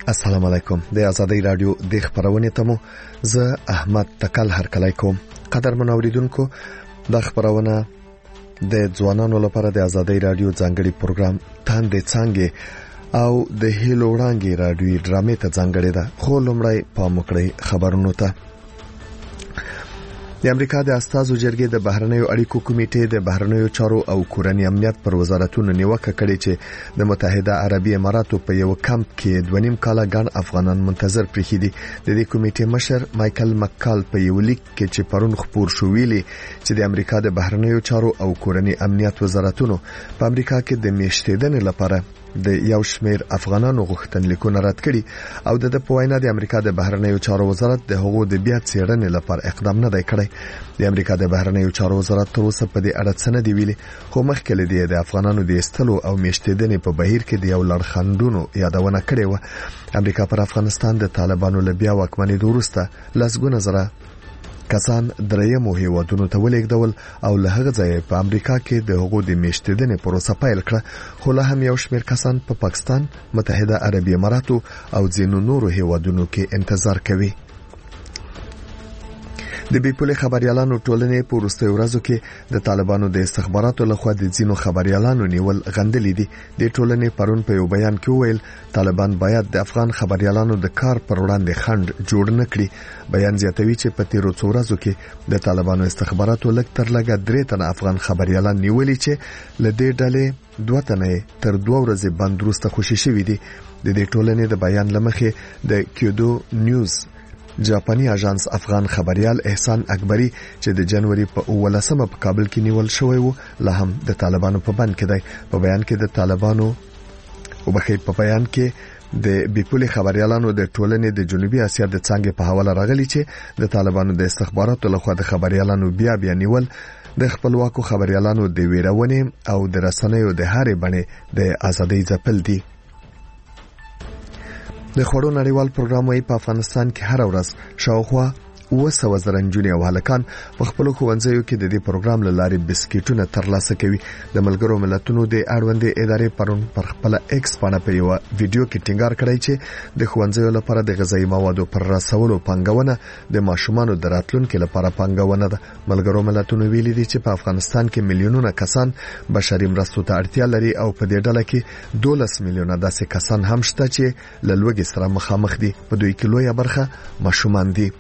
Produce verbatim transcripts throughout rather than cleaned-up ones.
السلام علیکم. د آزادۍ رادیو د خبرونه تمو زه احمد تکل هرکلی کوم. قدرمن اوریدونکو، د خبرونه د ځوانانو لپاره د آزادۍ رادیو ځانګړي پروګرام تاندې څنګه او د هیلو وړاندې رادیوي ډرامې ته ځانګړي ده. خو لومړی پام وکړئ خبرونو ته. د امریکا د استازو جرګې د بهرنیو اړیکو کمیټې د بهرنیو چارو او کورنی امنیت پر وزارتونو نیوکه کړې چې د متحده عربي اماراتو په یو کمپ کې دوه نیم کاله ګڼ افغانان منتظر پرېښي دي. د دې کمیټې مشر مایکل مکال په یو لیک کې چې پرون خبر شو ویلي چې د امریکا د بهرنیو چارو او کورنی امنیت وزارتونو په امریکا کې د میشتېدنې لپاره د یو شمېر افغانانو غوښتنلیکونه رد کړي او د په وینا د امریکا د بهرنیو چارو وزارت د هغو د بیا څېړنې لپاره اقدام نه دی کړی. د امریکا د بهرنیو چارو وزارت تر اوسه په دې اړه څه نه دی ویلي، خو مخکې له دې د افغانانو د ایستلو او میشتېدنې په بهیر کې د یو لړخندونو یادونه کړې و. امریکا پر افغانستان د طالبانو له بیا واکمنېدو وروسته لسګونه زره کسان درېیمو هیوادونو ته ولېږدول او له هغه ځایه په امریکا کې د هغو د میشتېدنې پروسه پیل کړه، خو لا هم یو شمېر کسان په پا پاکستان، متحده عربي اماراتو او ځینو نورو هیوادونو کې انتظار کوي. د بیپولې خبريالانو ټولنې په وروستیو ورځو کې د طالبانو د استخباراتو لخوا د ځینو خبريالانو نیول غندلې دي. د ټولنې پرون په یو بیان کې وویل طالبان باید د افغان خبريالانو د کار پر وړاندې خنډ جوړ نه کړي. بیان زیاتوي چې په تیرو څو ورځو کې د طالبانو استخباراتو لږ تر لږه درې تنه افغان خبريالان نیولې چې له دې ډلې دوه تنه تر دوه ورځې بند وروسته خوشي شوي دي. د دې ټولنې د بیان لمخې د کیودو نیوز جاپاني اژانس افغان خبريال احسان اکبری چې د جنوري په اولسمه په کابل کې نیول شوی و لا هم د طالبانو په بند کې دی. په بیان کې د طالبانو او بخې په بیان کې د بیپولې خبريالانو د ټولنې د جنوبي اسیا د څنګه په حواله راغلي چې د طالبانو د استخباراتو لخوا د خبريالانو بیا بیا نیول د خپلواکو خبريالانو د ویرونې او د رسنیو د هرې بڼې د ازادۍ ځپل دي. د خړو نړیوال پروګرام وايي په افغانستان کې هر ورځ شاوخوا اوه سوه زره نجونې او هلکان په خپل ښوونځیو کې د دې پروګرام له لارې بسکټونه ترلاسه کوي. د ملګرو ملتونو د اړوندې ادارې پرون پر خپل ایکس باندې په یو ویډیو کې ټینګار کړی چې د ښوونځیو لپاره د غذایي موادو پر رسولو پنګونه د ماشومانو د راتلونکو لپاره پنګونه ده. ملګرو ملتونو ویلي دي چې په افغانستان کې میلیونونه کسان بشري مرستو ته اړتیا لري او په دې ډله کې دولس میلیونه داسې کسان هم شته چې له لوږې سره مخامخ دي. په دوی کې لویه برخه ماشومان دي.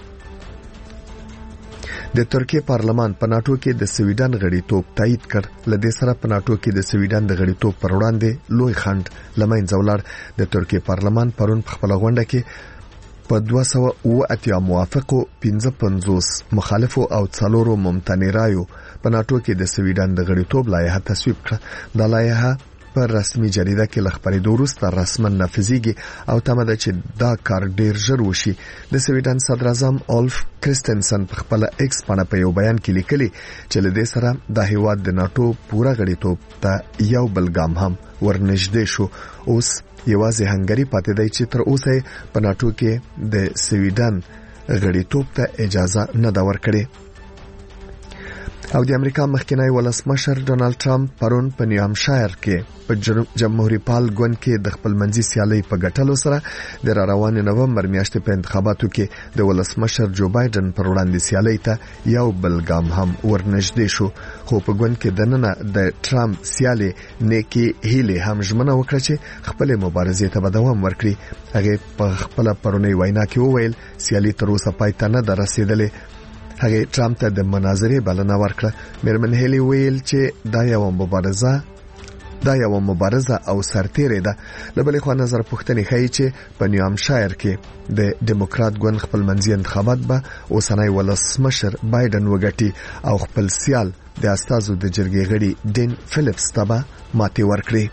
د ترکیه پارلمان په ناتو کې د سویډن غړیتوب تایید کړ. لدې سره په ناتو کې د سویډن د غړیتوب پر وړاندې لوی خنډ لمنځه ولاړ. د ترکیه پارلمان پرون په خپل غونډه کې په دوه سوه اوه اتیا موافقو، پنځه پنځوس مخالفو او څلورو ممتنع رایو په ناتو کې د سویډن د غړیتوب لایحه تصویب کړه. دا لایحه پر رسمي جریده کې لخبرېدو وروسته رسما نافذیږي او تمه ده چې دا کار ډیر ژر وشي. د سویډن صدر اعظم اولف کرستنسن په خپل ایکس باندې په یو بیان کې لیکلي چې له دې سره د هیواد د ناتو پوره غړیتوب ته یو بل ګام هم ورنږدې شو. اوس یوازې هنګری پاتې دی چې تر اوسه په ناتو کې د سویډن غړیتوب ته اجازه نه دا ورکړي. او د امریکا مخکنی ولسمشر ډونالد ټرمپ پرون په نیوهامشایر کې په جمهوریت پال ګوند کې د خپل منځي سیالي په ګټلو سره د روانې نومبر میاشتې په انتخاباتو کې د ولسمشر جو بایدن پر وړاندې سیالي ته یو بل ګام هم ورنږدې شو. خو په ګوند کې دننه د ټرمپ سیالي نیکی هیلی هم ژمنه وکړه چې خپل مبارزې ته به دوام ورکړي. هغه په خپل پرونی وینا کې وویل سیالي تر اوسه پای ته نه ده رسیدلې. هغه ټرمپ ته د مناظرې بلنه ورکړه. میرمن هیلی ویل چې دا یو مبارزه دا یو مبارزه او سرتیری ده. له بلې خوا نظر پوښتنې ښیي چې په نیوهامشایر کې د ډیموکرات ګوند خپل منځي انتخابات به اوسنی ولسمشر بایدن وګټي او خپل سیال د استازو د جرګې غړي ډین فلیپس ته به ماتې ورکړي.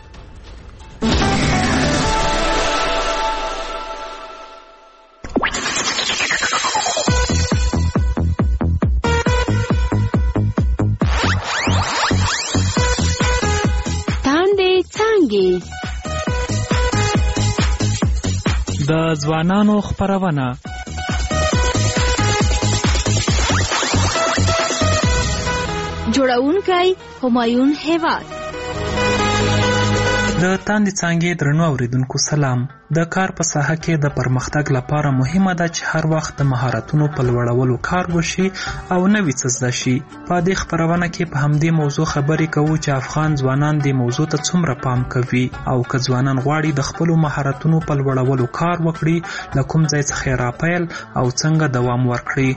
د ځوانانو خبرونه جوړونکی همایون هیواد د تاندې څانګې درنو اوریدونکو سلام. د کار په ساحه کې د پرمختګ لپاره مهمه ده چې هر وخت د مهارتونو په لوړولو کار وشي او نوي څه زده شي. په دې خپرونه کې په همدې موضوع خبرې کوو چې افغان ځوانان دې موضوع ته څومره پام کوي او که ځوانان غواړي د خپلو مهارتونو په لوړولو کار وکړي، له کوم ځای څخه یې راپیل او څنګه دوام ورکړي.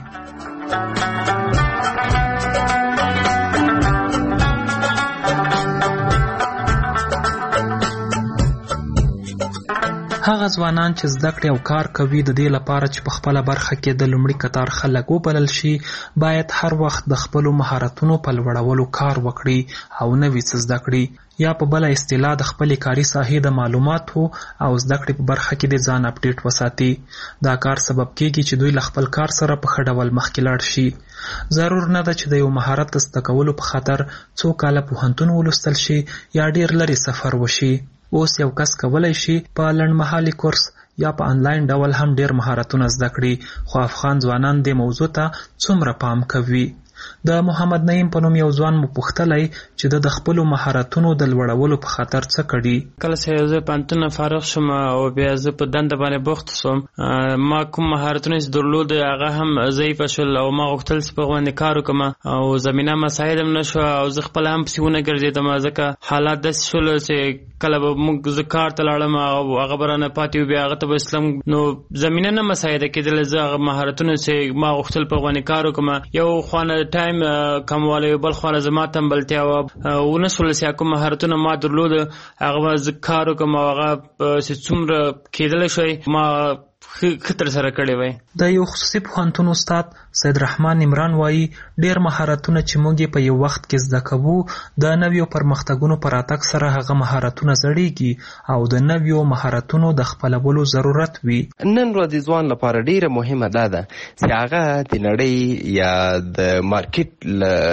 هغه ځوانان چې زده کړې او کار کوي د دې لپاره چې په خپله برخه کې د لومړي کتار خلک وبلل شي، باید هر وخت د خپلو مهارتونو په لوړولو کار وکړي او نوي څه زده کړي، یا په بله اصطلاح د خپلې کاري ساحې د معلوماتو او زده کړې په برخه کې د ځان اپډیټ وساتي. دا کار سبب کېږي چې دوی له خپل کار سره په ښه ډول مخکې لاړ شي. ضرور نه ده چې د یو مهارت د زده کولو په خاطر څو کاله پوهنتون ولوستل شي یا ډېر لرې سفر وشي. اوس یو کس کولی شي په لنډمهالي کورس یا په انلاین ډول هم ډېر مهارتونه زده کړي، خو افغان ځوانان دې موضوع ته څومره پام کوي؟ د محمد نعیم په نوم یو ځوان مو پوښتلی چې د د خپلو مهارتونو د لوړولو په خاطر څه کړي. کله چې زه پوهنتون فارغ شوم او بیا زه په دنده باندې بوخت شوم، ما کوم مهارتونه چې درلود هغه هم ضعیفه شول او ما غوښتل چې په هغو باندې کار وکړم او زمینه مساعد هم نه شوه او زه خپله هم پسې ونه ګرځېدم، ځکه حالات داسې شول چې کله به موږ زه کار ته لاړم او هغه به رانه پاتې و، بیا هغه ته به اسلم نو زمینه نه مساعده کېدله. زه هغه مهارتونه چې ما غوښتل په هغو باندې کار وکړم، یو خوانه ټایم کموالی، بل خواله زما تنبلتیا وه، ونه شول چې کوم مهارتونه ما درلود هغه به زه کار وکړم او هغه چې څومره کېدلی شوی ما ښه ترسره کړی وی. د یو خصوصي پوهنتون استاد سید رحمان عمران وایي ډېر مهارتونه چې موږ یې په یو وخت کې زده کوو، د نویو پرمختګونو په راتګ سره هغه مهارتونه زړېږي او د نویو مهارتونو د خپلولو ضرورت وي. نن ورځ ځوان لپاره ډېره مهمه دا ده چې هغه د نړۍ یا د مارکیټ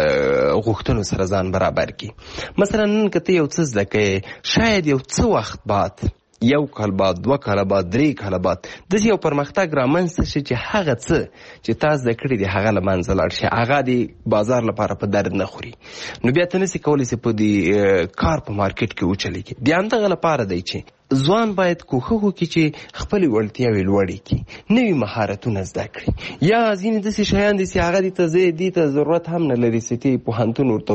له غوښتنو سره ځان برابر کړي. مثلا نن که ته یو څه زده کوې، شاید یو څه وخت بعد، یو کال بعد، دوه کاله بعد، درې کاله بعد داسې یو پرمختګ رامنځته شي چې هغه څه چې تا زده کړي دي هغه له منځه لاړ شي، هغه د بازار لپاره په درد نه خوري. نو بیا ته نسې کولی چې په دې کار په مارکیټ کې وچلېږي. د همدغه لپاره دی چې ځوان باید کوښښ وکړي چې خپلې وړتیاوې لوړې کړي، نوي مهارتونه زده کړي. یا ځینې داسې شیان دي چې هغه دې ته زه دې ته ضرورت هم نه لري چې ته پوهنتون ورته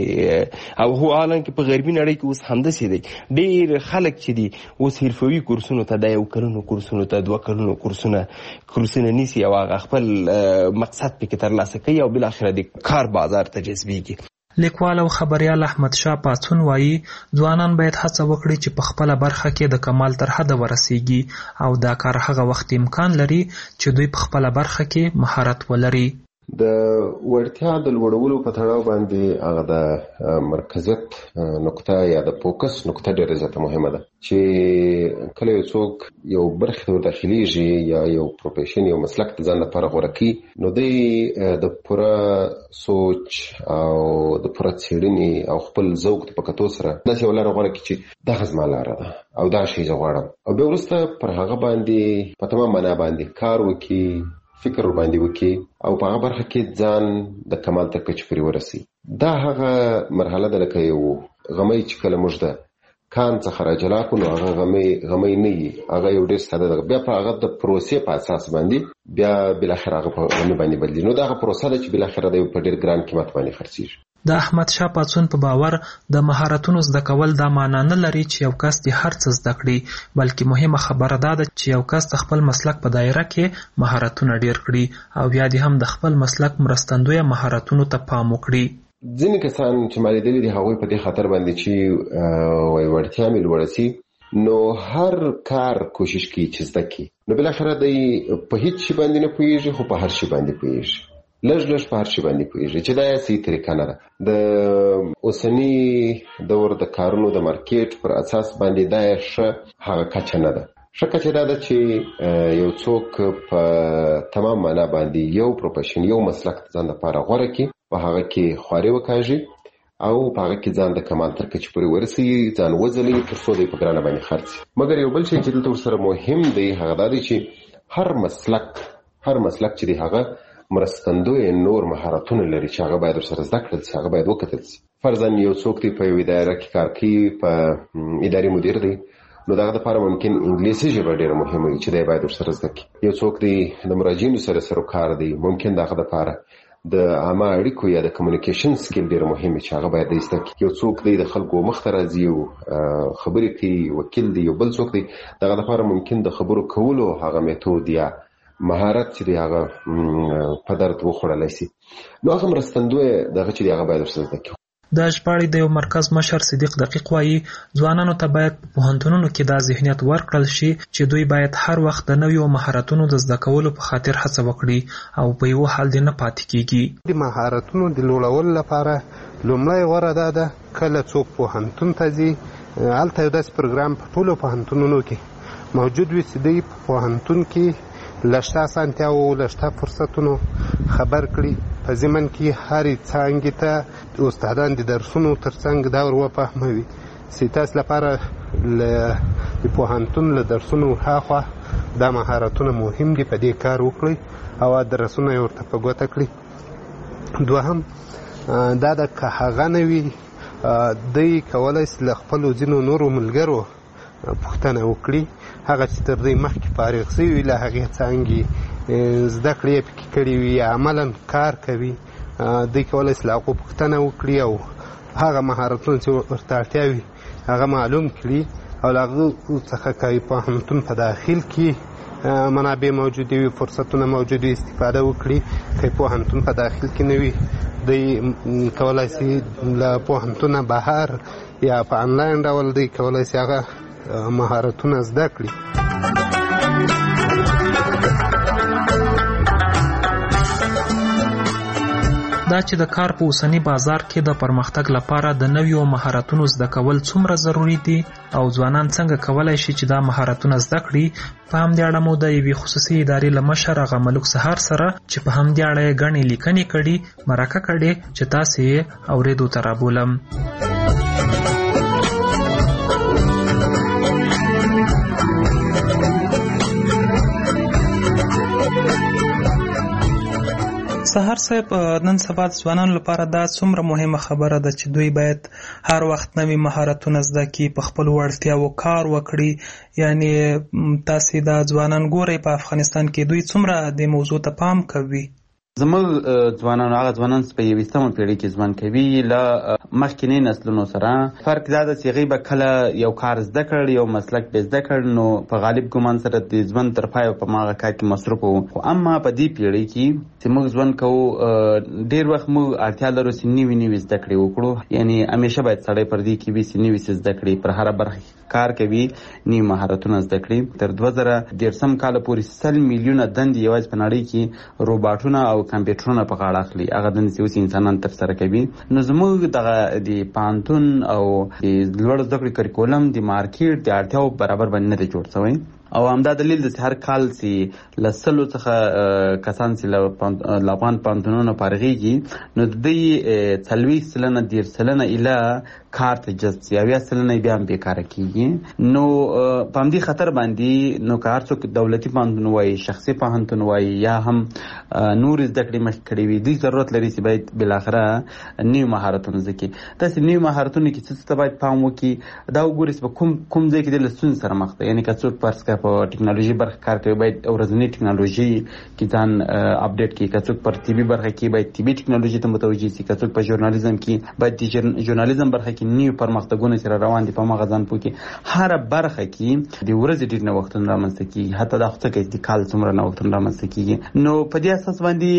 ولولې، او هو حالانکې په غربي نړۍ کې اوس همداسې دی. ډېر خلک چې دي اوس حرفوي کورسونو ته، د یو کلونو کورسونو ته، دوه کلونو کورسونه کورسونه نیسي او هغه خپل مقصد پکې ترلاسه کوي او بالاخره د کار بازار ته جذبېږي. لیکوال او خبریال احمد شاه پاڅون وایي ځوانان باید هڅه وکړي چې په خپله برخه کې د کمال تر حده ورسیږي او دا کار هغه وخت امکان لري چې دوی په خپله برخه کې مهارت ولري. د وړتیا د لوړولو په تړاو باندې هغه د مرکزیت نقطه یا د فوکس نقطه ډېره زیاته مهمه ده چې کله یو څوک یو برخې ته وداخلېږي یا یو پروفیشن یو مسلک د ځان لپاره غوره کړي، نو دی د پوره سوچ او د پوره څېړنې او خپل ذوق په کتو سره داسې یوه لاره غوره کړي چې دغه زما لاره ده او دا شی زه غواړم، او بیا وروسته پر هغه باندې په تمام معنا باندې کار وکړي، فکر ورباندې وکړي او په هغه برخه کې ځان د کمال تر کچې پورې ورسي. دا هغه مرحله ده لکه یو غمی چې کله موږ د کان څخه راجلا کړو، نو هغه غمی غمی نه وي، هغه یو ډېر ساده ده. بیا په هغه د پروسې په اساس باندې بیا بالاخره هغه په غمی باندې بدلېږي. نو دا هغه پروسه ده چې بالاخره د یو په ډېر ګران قیمت باندې خرڅېږي. د احمد شاه پاڅون په باور د مهارتونو زده کول دا معنا نه لري چې یو کس دې هر څه زده کړي، بلکې مهمه خبره دا ده چې یو کس د خپل مسلک په دایره کې مهارتونه ډېر کړي او بیا دې هم د خپل مسلک مرستندویه مهارتونو ته پام وکړي. ځینې کسان چې ما لیدلي دي هغوی په دې خاطر باندې چې وایي وړتیا مې لوړه سي، نو هر کار کوشش کوي چې زده کړي، نو بالاخره دی په هیڅ شي باندې نه پوهېږي خو په هر شي باندې پوهېږي، لږ لږ په هر شي باندې پوهېږي چې دا یې صحیح طریقه نه ده. د اوسني دور د کارونو د مارکیټ پر اساس باندې دا یې ښه هغه کچه نه ده. ښه کچه دا ده چې یو څوک په تمام معنا باندې یو پروفیشن یو مسلک ځان لپاره غوره کړي، په هغه کې خواري وکاږي او په هغه کې ځان د کمال تر کچې پورې ورسوي، ځان وځلوي تر څو دی په ګرانه باندې خرڅ. مګر یو بل شی چې دلته ورسره مهم دی هغه دا دی چې هر مسلک هر مسلک چې دی هغه مرستندوی نور مهارتونه لري چې هغه باید ورسره زده کړل شي، هغه باید وکتل شي. فرضاً یو څوک دی په یو اداره کې کار کوي، په اداري مدیر دی، نو دغه لپاره ممکن انګلیسي ژبه ډېره مهمه وي چې دی باید ورسره زده کړي. یو څوک دی د مراجعینو سره سروکار دی، ممکن دغه لپاره د عامه اړیکو یا د کمیونیکیشن سکیل ډېر مهم چې هغه باید د زده کړي. یو څوک دی د خلکو مخ ته راځي او خبرې کوي، وکیل دی، یو بل څوک دی، دغه لپاره ممکن د خبرو کولو هغه میتود یا مهارت چې دی هغه په درد وخوړلی شي. نو هغه مرستندوی دغه چې دی هغه باید ورسره زده کړي. د ژباړې د یو مرکز مشر صدیق دقیق وایي ځوانانو ته باید په پوهنتونونو کې دا ذهنیت ورکړل شي چې دوی باید هر وخت د نویو مهارتونو د زده کولو په خاطر هڅه وکړي او په یو حال دې نه پاتې کیږي. د مهارتونو د لوړولو لپاره لومړی غوره دا ده کله څوک پوهنتون ته ځي، هلته یو داسې پروګرام په ټولو پوهنتونونو کې موجود وي چې دوی په پوهنتون کې له شته اسانتیاوو له شته فرصتونو خبر کړي. په ضمن کې هرې څانګې ته استادان د درسونو تر څنګ دا ور وفهموي چې تاسو لپاره د پوهنتون له درسونو هاخوا دا مهارتونه مهم دي، په دې کار وکړئ او درسونه یې ورته په ګوته کړي. دوهم دا د که هغه نه وي دوی کولی شي له خپلو ځینو نورو ملګرو پوښتنه وکړي، هغه چې تر دوی مخکې فارغ شوي له هغې څانګې زده کړې یې پکې کړي وي یا عملا کار کوي، دوی کولی شي له هغو پوښتنه وکړي او هغه مهارتونه چې ورته اړتیا وي هغه معلوم کړي او له هغو څخه که پوهنتون په داخل کې منابع موجودې وي، فرصتونه موجود وي، استفاده وکړي. که پوهنتون په داخل کې نه وي دوی کولی شي له پوهنتونه بهر یا په انلاین ډول دوی کولی شي هغه مهارتونه زده کړي. دا چې د کار په اوسنی بازار کې د پرمختګ لپاره د نویو مهارتونو زده کول څومره ضروری دي او ځوانان څنګه کولای شي چې دا مهارتونه زده کړي، په همدې اړه مو د یوې خصوصي ادارې له مشر هغه ملک سهار سره چې په همدې اړه یې ګڼې لیکنې کړي مرکه کړې چې تاسې یې اورېدو ته رابولم. سهار صاحب، نن سبا د ځوانانو لپاره دا څومره مهمه خبره ده چې دوی باید هر وخت نوي مهارتونه زده کړي، په خپلو وړتیاوو کار وکړي. یعنی تاسې دا ځوانان ګورئ په افغانستان کې دوی څومره دې موضوع ته پام کوي؟ زموږ ځوانان هغه ځوانان چې په یویشتمه پیړۍ کې ژوند کوي له مخکینی نسلونو سره فرق دا ده چې هغوی به کله یو کار زده کړ، یو مسلک به زده کړ، نو په غالب ګمان سره د ژوند تر پایه په هماغه کار کې مصروف وو. خو اما په دې پیړۍ کې چې موږ ژوند کوو ډېر وخت موږ اړتیا لرو چې نوي نوي زده کړې وکړو. یعنی همیشه باید سړی پر دې کې وي چې نوي څه زده کړي، پر هره برخه کار کوي، نوي مهارتونه زده کړي. تر دوه زره دېرشم کاله پورې سل میلیونه دندې یوازې په نړۍ کې روباټونه او کمپیوټرونه په غاړه اخلي، هغه دندې چې اوس انسانان ترسره کوي. نو زموږ دغه د پوهنتون او د لوړ زده کړې کریکولم د مارکیټ د اړتیاو برابر باندې نه دی جوړ شوی. او همدا دلیل دی چې هر کال چې له سلو څخه کسان چې له افغان پوهنتونونو فارغېږي نو د دوی څلوېښت سلنه دېرش سلنه ایله کار ته جذب شي، اویا سلنه یې بیا هم بېکاره کېږي. نو په همدې خطر باندې نو که هر څوک دولتي پوهنتون وایي، شخصي پوهنتون وایي، یا هم نورې زده کړې مخکې کړې وي، دوی ضرورت لري چې باید بالاخره نوي مهارتونه زده کړي. داسې نوي مهارتونو کې څه څه ته باید پام وکړي، دا وګورئ چې په کوم کوم ځای کې دی له ستونزې سره مخ دی. یعنې که څوک فرض کړه په ټکنالوژي برخه کار کوي باید ورځنۍ ټکنالوژي کې ځان اپډیټ کړي، که څوک پر طبي برخه کې باید طبي ټکنالوژي ته متوجه شي، که څوک په ژورنالیزم کې باید د ژورنالیزم برخه کې نوي پرمختګونه چې را روان دي په هماغه ځان پوه کړي. هره برخه کې د ورځې ډېر نوښتونه رامنځته کېږي، حتی دا خو څه کوي د کال څومره نوښتونه رامنځته کېږي. نو په دې اساس باندې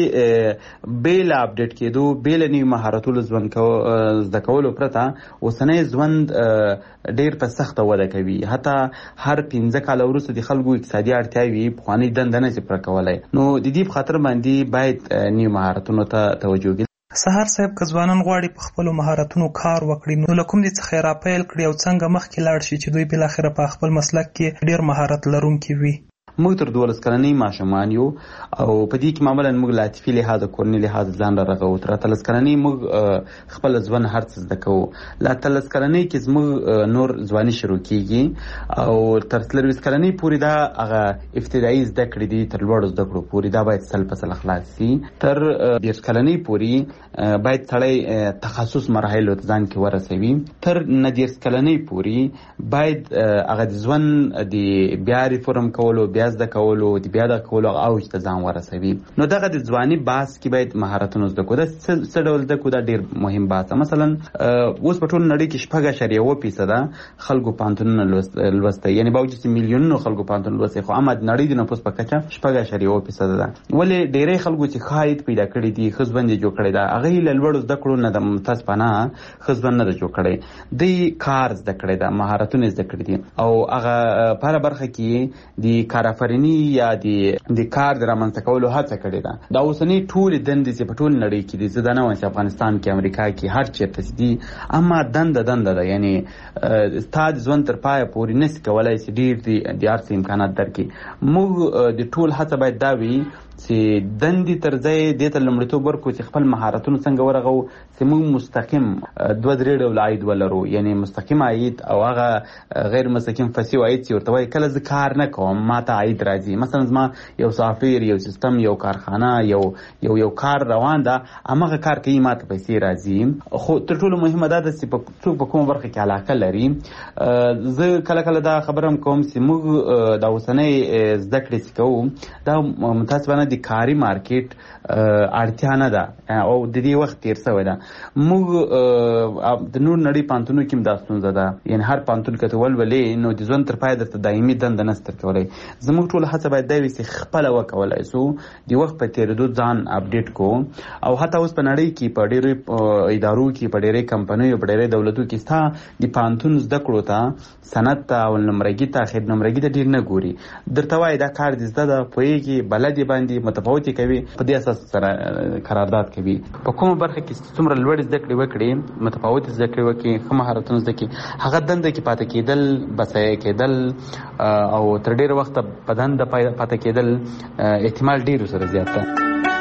بې له اپډیټ کېدو، بې له نوي مهارتونو ژوند زده کولو پرته اوسنی ژوند ډېر په سخته وده کوي. حتی هر پنځه کاله وروسته د خلکو اقتصادي اړتیاوې پخوانۍ دنده نه شي پوره کولی. نو د دې په خاطر باندې باید نوي مهارتونو ته توجه وکړي. سهار صاحب، که ځوانان غواړي په خپلو مهارتونو کار وکړي نو له کوم دې څخه یې راپیل کړي او څنګه مخکې لاړ شي چې دوی بالاخره په خپل مسلک کې ډېر مهارت لرونکي وي؟ موږ تر دولس کلنۍ ماشومان یو او په دې کې معمولا موږ له عاطفي لحاظ کورني لحاظ ځان رغو. تر اتلس کلنۍ موږ خپل ځوان هر څه زده کوو. له اتلس کلنۍ کې زموږ نور ځواني شروع کیږي او تر څلوېښت کلنۍ پورې دا هغه ابتدایي زده کړې دي تر لوړو زده کړو پورې دا باید سل په سل خلاص شي. تر دېرش کلنۍ پورې باید سړی تخصص مراحلو ته ځان کې ورسوي. تر نه دېرش کلنۍ پورې باید هغه د ژوند د بیا ریفورم کولو بیا زده کولو د بیا د کولو اوج ته ځان ورسوي. نو دغه د ځواني بحث کې باید مهارتونه زده کړو. دا څه ډول زده کړو دا ډېر مهم بحث. مثلا اوس په ټول نړۍ کې شپږ اعشاریه اووه فیصده خلکو پوهنتونونه لوستی، یعنی باوجود چې میلیونونو خلکو پوهنتون لوستی، خو اما د نړۍ د نفوس په کچه شپږ اعشاریه اووه فیصده ده. ولې ډېری خلکو چې ښه عاید پیدا کړي دي، ښه ژوند یې جوړ کړی ده، هغه یې له لوړو زده کړو نه د ممتاز پناه ښه ژوند نه ده جوړ کړی. دوی کار زده کړی ده، مهارتونه زده کړي دي او هغه په هره برخه کې د کارآفریني یا د کار د رامنځته کولو هڅه کړې ده. دا اوسنۍ ټولې دندې چې په ټول نړۍ کې دي، زه دا نه وایم چې افغانستان کې، امریکا کې، هر چېرته چې دي، اما دنده دنده ده. یعنی ستا د ژوند تر پایه پورې نسي کولی چې ډېر د هر څه امکانات درکړي. موږ د ټول هڅه باید دا وي چې دندې تر ځای دې ته لومړیتوب ورکړو چې خپل مهارتونه څنګه ورغو چې موږ مستقیم دوه درې ډوله عاید ولرو. یعنی مستقیم عاید او هغه غیر مستقیم فصیح عاید چې ورته وایي کله زه کار نه کوم ما ته عاید راځي. مثلا زما یو سافټویر، یو سیستم، یو کارخانه، یو یو یو کار روان ده، هماغه کار کوي ما ته پیسې راځي. خو تر ټولو مهمه دا ده چې څوک په کومه برخه کې علاقه لري. زه کله کله دا خبره هم کوم چې موږ دا اوسنۍ زده کړې چې کوو دا متاسفانه د کاري مارکیټ اړتیا نه ده او د دې وخت تیر شوی ده. موږ د نور نړۍ پوهنتونونو کې هم دا ستونزه ده. یعنې هر پوهنتون که ته ولولې نو د ژوند تر پایه درته دایمي دنده نشته درکولی. زموږ ټوله هڅه باید دا وي چې خپله وکولی شو د وخت په تېرېدو ځان اپډېټ کړو. او حتی اوس په نړۍ کې په ډېرو ادارو کې، په ډېرې کمپنیو، په ډېرې دولتو کې ستا د پوهنتون زده کړو ته، سند ته، اول نمرګي ته، اخر نمرګي ته ډېر نه ګوري. درته وایي دا کار دې زده ده، پوهېږي، بلد یې باندې متفاوتې کوي، په دې اساس سره قرارداد کوي. په کومه برخه کې څومره لوړې زده کړې وکړي، متفاوتې زده کړې وکړي، ښه مهارتونه زده کړي، هغه دنده کې پاتې کېدل، بسایه کېدل او تر ډېره وخته په دنده پاتې کېدل احتمال ډېر سره زیات ده.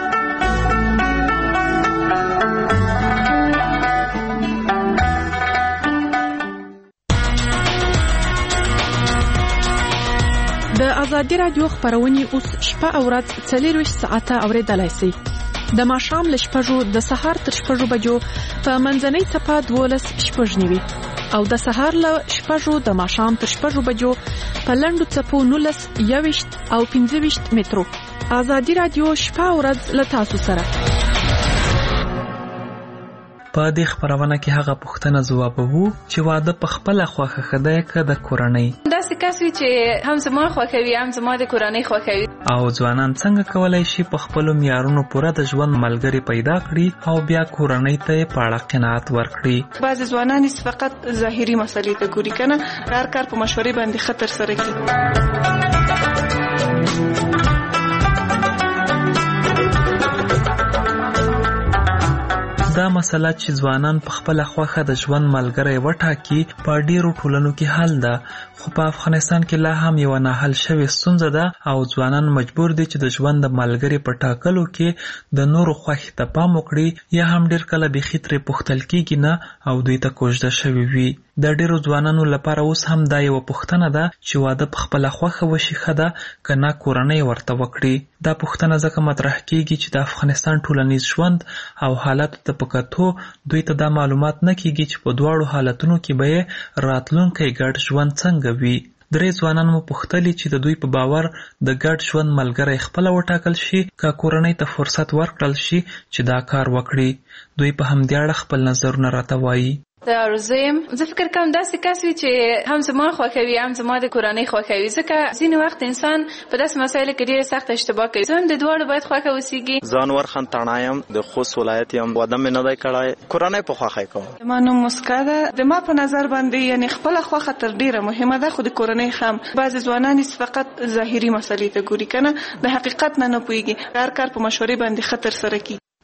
د ازادي راډیو خبرونه اوس شپه او ورځ څلورویشت ساعته اوریدلای شئ. د ماښام له شپږو د سهار تر شپږو بجو په منځنۍ څپه دولس شپږ نیوي او د سهار له شپږو د ماښام تر شپږو بجو په لنډو څپو نولس یوویشت او پنځه ویشت مترو. ازادي راډیو شپه او ورځ له تاسو سره. په دې خبرونه کې هغه پوښتنه ځوابوو چې واده په خپله خوښه ښه دی که د کورنۍ. داسې کس وي چې هم زما خوښوي هم زما د کورنۍ خوښوي. او ځوانان څنګه کولی شي په خپلو معیارونو پوره د ژوند ملګري پیدا کړي او بیا کورنۍ ته یې په اړه قناعت ورکړي. بعضې ځوانان فقط ظاهري مسلې ته ګوري که نه، هر کار په مشورې باندې ښه ترسره کړي. دا مسله چې ځوانان په خپله خوښه د ژوند ملګری وټاکي په ډیرو ټولنو کې حل ده، خو په افغانستان کې لا هم یوه ناحل شوې ستونزه ده او ځوانان مجبور دي چې د ژوند د ملګري په ټاکلو کې د نورو خوښې ته پام وکړي، یا هم ډیر کله بیخي ترې پوښتل کېږي نه او دوی ته کوژده شوي وي. د ډیرو ځوانانو لپاره اوس هم دا یوه پوښتنه ده چې واده په خپله خوښه وشي ښه ده که نه کورنۍ ورته وکړي. دا پوښتنه ځکه مطرح کېږي چې د افغانستان ټولنیز ژوند او حالاتو ته په کتو دوی ته دا معلومات نه کېږي چې په دواړو حالتونو کې به یې راتلونکی ګډ ژوند څنګه وي. درې ځوانان مو پوښتلي چې د دوی په باور د ګډ ژوند ملګری خپله وټاکل شي که کورنۍ ته فرصت ورکړل شي چې دا کار وکړي. دوی په همدې اړه خپل نظرونه راته وایي. د ارزویم زه فکر کوم داسې کس وي چې هم زما خوښوي هم زما د کورنۍ خوښوي، ځکه ځینې وخت انسان په داسې مسایلو کې ډېره سخته اشتباه کوي. زه هم د دواړو باید خوښه اوسېږي. زه انور خان تڼا یم، د خوست ولایت یم. واده مې نه دی کړی، کورنۍ په خوښه یې کوم. زما نوم مسکا ده. د ما په نظر باندې یعنې خپله خوښه تر ډېره مهمه ده، خو د کورنۍ ښه. بعضې ځوانان فقط ظاهري مسلې ته ګوري که نه، د حقیقت نه نه پوهېږي، هر کار په مشورې باندې ښه ترسره کړي.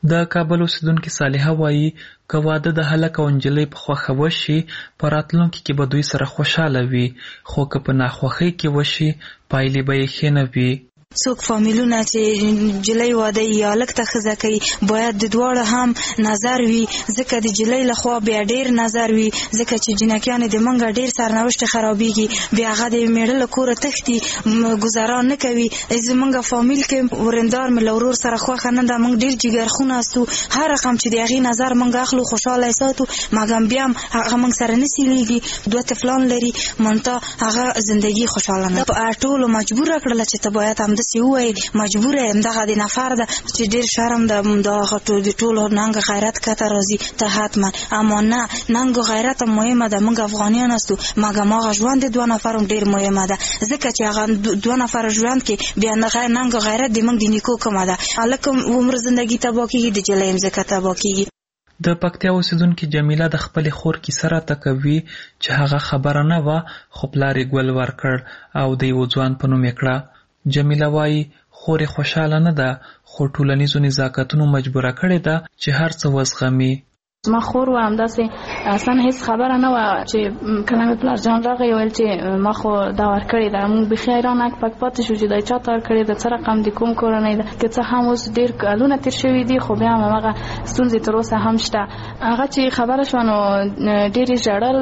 د کابل اوسیدونکي صالحه وایي که واده د هلک او نجلۍ په خوښه وشي په راتلونکي کې به دوی سره خوشحاله وي، خو که په ناخوښۍ کې وشي پایلې به یې ښې نه وي. څوک فامیلونه چې جلۍ واده یا هلک ته ښځه کوي باید د دواړو هم نظر وي، ځکه د جلۍ لخوا بیا ډیر نظر وي، ځکه چې جنکیانې د منګه ډیر سرنوشت خرابېږي، بیا هغه د میړه له کوره تښتي، ګزاران نه کوي. زمونږ فامیل کې ورندار مې له ورور سره خوښه نه ده، موږ ډیر جګرخونه استو، هر رقم چې د هغې نظر موږ اخلو خوشحاله یې ساتو، مګم بیا هم هغه موږ سره نه سیلیږي، دوه طفلان لري، منتها هغه زندګي خوشحاله نه ده. ټولو مجبوره کړله چې ته باید همداسې ووایي، مجبوره یم، دغه د نفر ده چې ډېر شرم ده، دغه د ټولو ننګ غیرت کته راځي ته حتما. اما نه، ننګ غیرت هم مهمه ده، موږ افغانیان استو، مګم هغه ژوند د دوه نفر هم ډېر مهمه ده، ځکه چې هغه دوه نفر ژوند کې بیا ننګ غیرت د موږ د نیکو کومه ده. هلک عمر زندګي تباه کېږي، د جلۍ هم ځکه تباه کېږي. د پکتیا اوسیدونکي جمیله د خپلې خور کیسه راته کوي چې هغه خبره نه وه خو پلار یې ګل ورکړ او د یوه ځوان په نوم یې کړه. جمیله وایي خور یې خوشحاله نه ده خو ټولنیزو نزاکتونو مجبوره کړې ده چې هر څه وزغمي. زما خور و همداسې اصلا هیڅ خبره نه وه چې کله مې پلار جان راغی ویل چې ما خو دا ورکړې ده، موږ بیخي حیران اک پک پاتې شو چې دا چا ته ورکړې ده، څه رقم د کوم کورنۍ ده، که څه هم اوس ډېر کلونه تېر شوي دي خو بیا هم هماغه ستونزې تر اوسه هم شته. هغه چې خبره شوه نو ډېرې ژړل،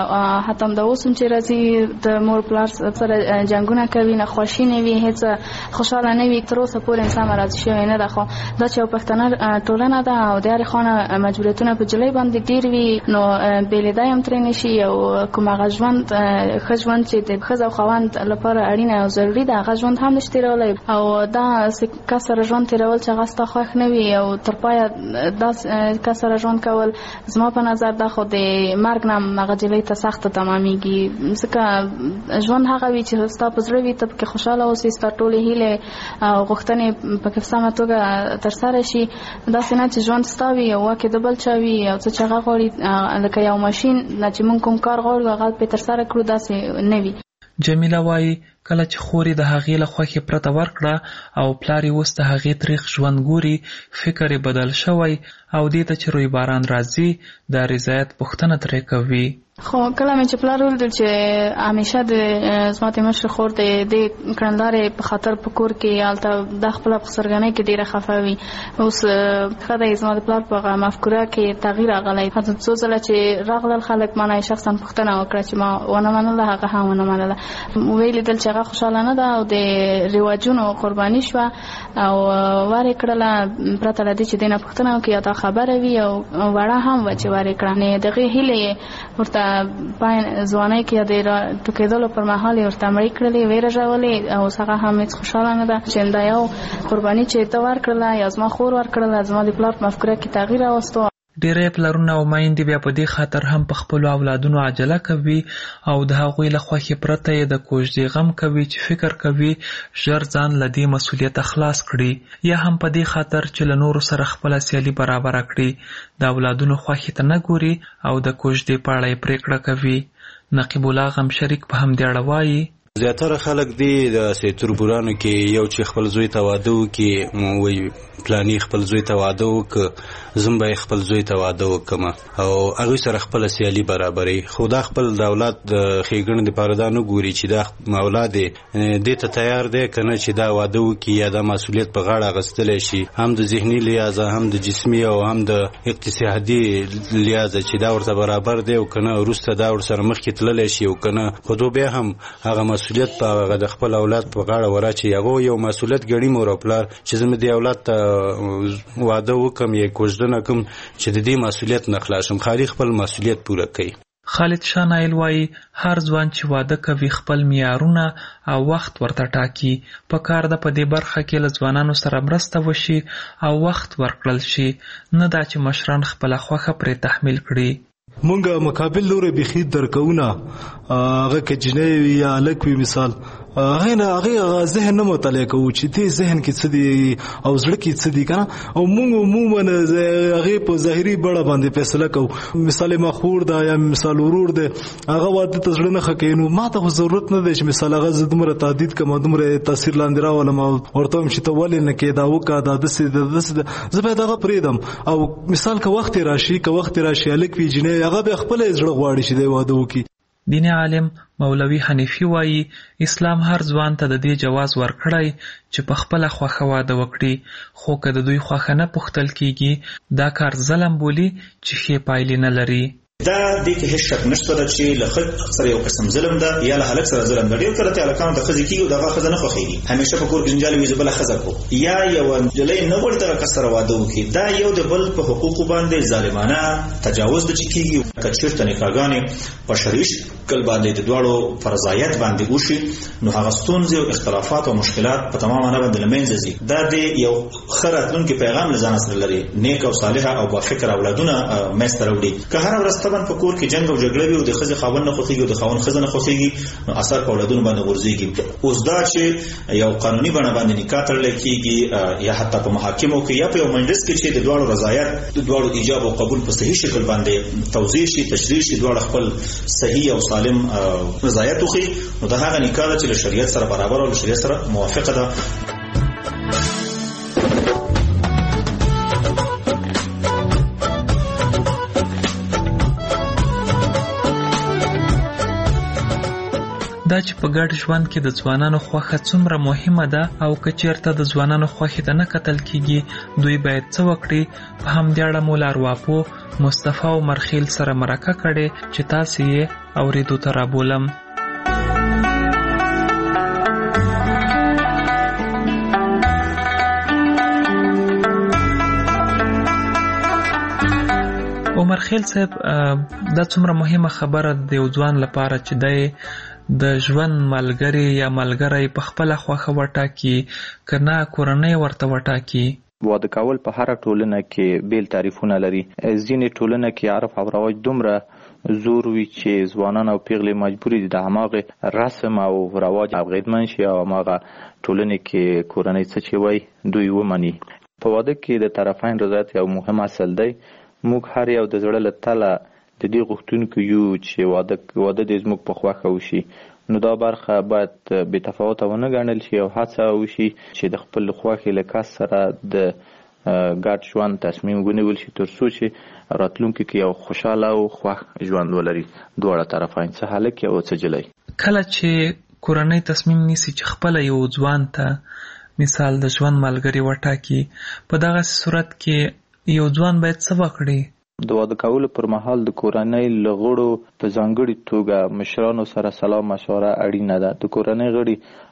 حتی همدا اوس هم چې راځي د مور پلار سره جنګونه کوي، ناخوښي نه وي، هېڅ خوشحاله نه وي، تر اوسه پورې انسان راضي شوی نه ده. خو دا چې یو پښتنه ټولنه ده او د هرې خوا مجبوریتونه په جلۍ باندې ډیر وي، نو بېلېدا هم ترې نشي، او کوم هغه ژوند ښه ژوند چې د ښځه او خاوند لپاره اړینه او ضروري ده هغه ژوند هم نشي تېرولی، او دا کس سره ژوند تېرول چې هغه ستا خوښ نه وي او تر پایه دا کس سره ژوند کول زما په نظر دا خو د مرګ نه هم هغه جلۍ ته سخته تمامېږي، ځکه ژوند هغه وي چې ستا په زړه وي، ته پکې خوشحاله اوسې، ستا ټولې هیلې او غوښتنې پکې په سمه توګه ترسره شي. داسې نه چې ژوند ستا وي او واک د بل چا وي او څه چې هغه غواړي لکه یو ماشین نه چې موږ کوم کار غواړو هغه پرې ترسره کړو، داسې نه وي. جمیله وایي کله چې خور یې د هغې له خوښې پرته ورکړه او پلار یې اوس د هغې تریخ ژوند ګوري، فکر یې بدل شوی او دې ته چې روی باران راځي د رضایت پوښتنه ترې کوي. خو کله مې چې پلار ولیدل چې همیشه د زما د مشر خور د دې کړندارې په خاطر په کور کې هلته دا خپله په سرګنۍ کې ډېره خفه وي، اوس ښه دی زما د پلار په مفکوره کې تغییر راغلی، حتی څو ځله چې راغلل خلک ما نه شخصا پوښتنه وکړه چې ما ونه منله، هغه هم ونه منله، ویې لیدل چې هغه خوشحاله نه ده او د رواجونو قرباني شوه او ور یې کړله پرته له دې چې دې نه پوښتنه وکړي یا دا خبره وي او وړه هم وه چې ور یې کړه، نو د هغې هیلې یې ورته پای ځوانۍ کې د ټوکېدلو پر مهال یې ورته مړې کړلې، ویې رژولې او اوس هغه هم هېڅ خوشحاله نه ده چې دا یو قرباني چې ته ورکړله یا زما خور ورکړله زما د پلار په مفکوره کې تغییر راوستو. ډېری پلرونه او میندې بیا په دې خاطر هم په خپلو اولادونو عجله کوي او د هغوی له خوښې پرته یې د کوژدې غم کوي چې فکر کوي ژر ځان له دې مسؤلیته خلاص کړي، یا هم په دې خاطر چې له نورو سره خپله سیالي برابره کړي، د اولادونو خوښې ته نه ګوري او د کوژدې په اړه یې پرېکړه کوي. نقیب الله غم شریک په همدې اړه وایي زیاتره خلک دی د تربورانو کې یو چې خپل زوی ته واده وکړي وایي پلاني خپل زوی ته واده وکړه زم به خپل زوی ته واده وکړم او هغوی سره خپله سیالي برابروي، خو دا خپل د اولاد د ښېګڼې دپاره دا نه ګوري چې دا اولاد یې دې ته تیار دی که نه چې دا واده وکړي یا دا مسؤلیت په غاړه اخیستلی شي، هم د ذهني لحاظه هم د جسمي او هم د اقتصادي لحاظه چې دا ورته برابر دی او که نه وروسته دا ورسره مخکې تللی شي او که نه، خو دو بیا هم هغه مسؤلیت په هغه د خپل اولاد په غاړه وراچي، هغه یو مسؤلیت ګڼي مور او پلار چې زه مې دې اولاد ته واده وکم یا کوژدنه کوم چې د دې مسؤلیت نه خلاص شم، خالي خپل مسؤلیت پوره کوي. خالد شاه نایل وایي هر ځوان چې واده کوي خپل معیارونه او وخت ورته ټاکي، په کار ده په دې برخه کې له ځوانانو سره مرسته وشي او وخت ورکړل شي، نه دا چې مشران خپله خوښه پرې تحمیل کړي. مونږه مقابل لوري بخي درکونه هغه کې جنې یا الک وی مثال هغه نه هغه ذهن نه مطالعه کوو چې دې ذهن کې څه دي او زړه کې څه دي کنه او موږ عموما هغه په ظاهري بڼه باندې فیصله کوو. مثال ما خور دا یا مثال ورور دی هغه واده ته زړه نه خکې نو ما ته ضرورت نه دی چې مثال هغه زدمره تعدید کوم دومره تاثیر لاندې راولم او ورته هم چې ته ولې نه کې دا وکړه دا دسې دسې زه باید هغه پرېږدم. او مثال که وخت راشي که وخت راشي هلک وي جنۍ هغه بیا خپله زړه غواړي چې دی واده وکړي. دیني عالم مولوي حنیفي وایي اسلام هر ځوان ته د دې جواز ورکړی چې په خپله خوښه واده وکړي، خو که د دوی خوښه نه پوښتل کیږي دا کار ظلم بولي چې ښې پایلې نه لري. دا دې کې هیڅ شک نشته چې له خلک سره یو قسم ظلم ده یا له هلک سره ظلم ده. ډېر کله ته هلکانو ته ښځې کېږي او دغه ښځه نه خوښېږي، همیشه په کور کې جنجال وي زه بله ښځه کو یا یوه نجلۍ نه غواړي دغه کس سره واده وکړي. دا یو د بل په حقوقو باندې ظالمانه تجاوز ده چې کېږي. که چېرته نکاحګانې په شرعي شکل باندې د دواړو فرضایت باندې وشي نو هغه ستونزې او اختلافات او مشکلات په تمام معنی باندې له منځه ځي. دا د یو ښه راتلونکي پیغام له ځانه سره لري، نیک او صالحه او بافکره اولادونه منځته راوړي. که هره ورځ طبعا په کور کې جنګ او جګړه وي او د ښځې خاوند نه خوښېږي او د خاوند ښځه نه خوښېږي نو اثر په اولادونو باندې غورځېږي. اوس دا چې یو قانوني بڼه باندې نکاح تړلی کېږي یا حتی په محاکمو کې یا په یو مجلس کې چې د دواړو رضایت د دواړو ایجاب او قبول په صحیح شکل باندې توضیح شي، تشریح شي، دواړه خپل صحیح او سالم رضایت وښيي نو دا هغه نکاح ده چې له شریعت سره برابر او له شریعت سره موافقه ده. دا چې په ګډ ژوند کې د ځوانانو خوښه څومره مهمه ده او که چېرته د ځوانانو خوښې ته نه کتل کېږي دوی باید څه وکړي. په همدې اړه مو لارواپو مصطفی عمر خیل سره مرکه کړې چې تاسې یې اورېدو ته رابولم. عمر خیل صاحب دا څومره مهمه خبره د یو ځوان لپاره چې دی د ژوند ملګری یا ملګری په خپله خوښه وټاکي که نه کورنۍ ورته وټاکي. واده کول په هره ټولنه کې بیل تعریفونه لري. ځینې ټولنه کې عرف او رواج دومره زور وي چې ځوانان او پیغلې مجبوري دي د هماغه رسم او رواج اغېزمن شي او هماغه ټولنې کې کورنۍ څه چې وایي دوی ومني. په واده کې د طرفین رضایت یو مهم اصل دی. موږ هر یو د زړه له تله د دې غوښتونکو یو چې واده واده دې زموږ په خوښه وشي نو دا برخه باید بې تفاوته ونه ګڼل شي او هڅه وشي چې د خپل خوښې له کس سره د ګډ ژوند تصمیم ونیول شي تر څو چې راتلونکي کې یو خوشحاله او خوښ ژوند ولري دواړه طرفین، څه هلک او څه نجلۍ. کله چې کورنۍ تصمیم نیسي چې خپله یو ځوان ته مثال د ژوند ملګری وټاکي په دغسې صورت کې یو ځوان باید څه وکړي؟ د واده کولو پر مهال د کورنۍ له غړو په ځانګړي توګه مشرانو سره سلا مشوره اړینه ده. د کورنۍ غړي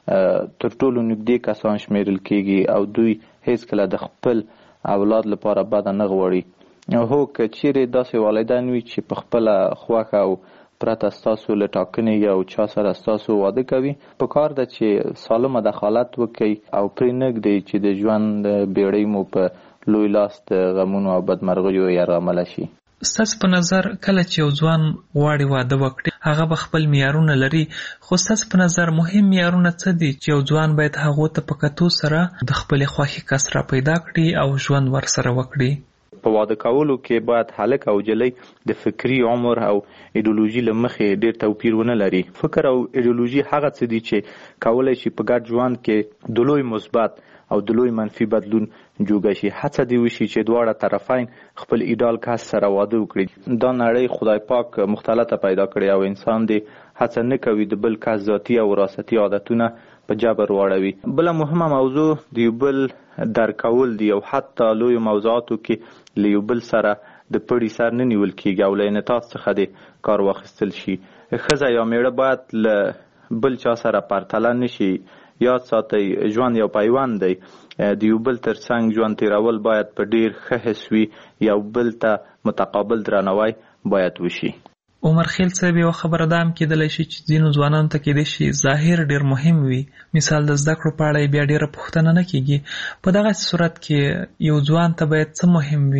تر ټولو نږدې کسان شمیرل کېږي او دوی هیڅکله د خپل اولاد لپاره بده نه غواړي. هو که چیرې داسې والدین وي چې په خپله خوښه او پرته ستاسو له ټاکنې یو چا سره ستاسو واده کوي په کار ده چې سالمه دخالت وکړي او پرې نږدئ چې د ژوند بیړۍ مو په لوی لاس د غمونو او بدمرغیو یرغمله شي. ستاسو په نظر کله چې یو ځوان غواړي واده وکړي هغه به خپل معیارونه لري، خو ستاسو په نظر مهم معیارونه څه دي چې یو ځوان باید هغو ته په کتو سره د خپلې خوښې کس را پیدا کړي او ژوند ورسره وکړي؟ په واده کولو کې باید هلک او نجلۍ د فکري عمر او ایډیولوژي له مخې ډېر توپیر ونه لري. فکر او ایډیولوژي هغه څه دي چې کولی شي په ګډ ژوند کې د لوی مثبت او د لوی منفي بدلون جوګه شي. هڅه دې وشي چې دواړه طرفین خپل ایډال کس سره واده وکړي. دا نړۍ خدای پاک مختلطه پیدا کړې او انسان دې هڅه نه کوي د بل کس ذاتي او وراثتي عادتونه په جبر واړوي. بله مهمه موضوع د یو بل درک کول دي او حتی لویو موضوعاتو کې له یو بل سره د پړي سر نه نیول کېږي او له انعطاف څخه دې کار واخیستل شي. ښځه یا میړه باید له بل چا سره پرتله نه شي. یاد ساتئ ژوند یو پیوند دی. د یو بل تر څنګ ژوند تیرول باید په ډیر ښه حس وي. یو بل ته متقابل درناوی باید وشي. عمر خیل صاحب یو خبره دا هم کېدلی شي چې ځینو ځوانانو ته کېدای شي ظاهر ډېر مهم وي، مثال د زده کړو په اړه یې بیا ډېره پوښتنه نه کېږي. په دغسې صورت کې یو ځوان ته باید څه مهم وي؟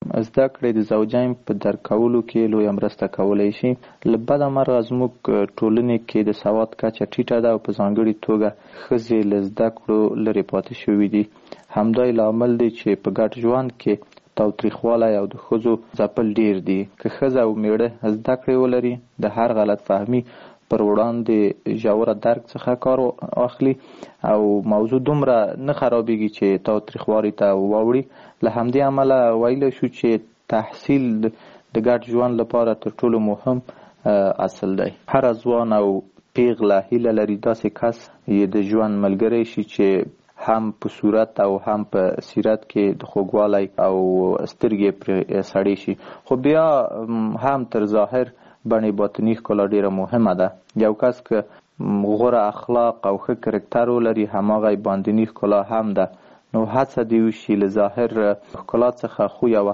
زده کړې د زوجین په درک کولو کې لویه مرسته کولی شي. له بده مرغه زموږ ټولنې کې د سواد کچه ټیټه ده او په ځانګړې توګه ښځې له زده کړو لرې پاتې شوي دي. همدا لامل دی چې په ګډ ژوند کې تاوتریخوالی او د ښځو ځپل ډیر دي. که ښځه او میړه زده کړې ولري د هر غلط فهمي پر وړاندې ژوره درک څخه کار واخلي او موضوع دومره نه خرابېږي چې تاوتریخوالي ته واوړي. له همدې امله ویلی شو چې تحصیل د ګډ ژوند لپاره تر ټولو مهم اصل دی. هر ځوان او پیغله هیله لري داسې کس یې د ژوند ملګری شي چې هم په صورت او هم په سیرت کې د خوږوالی او سترګې پرې سړې شي. خو بیا هم تر ظاهر بڼې باطني ښکلا ډیره مهمه ده. یو کس که غوره اخلاق او ښه کرکټر ولري هماغه باطني ښکلا هم ده. نو هڅه دې وشي له ظاهر ښکلا څخه خوی او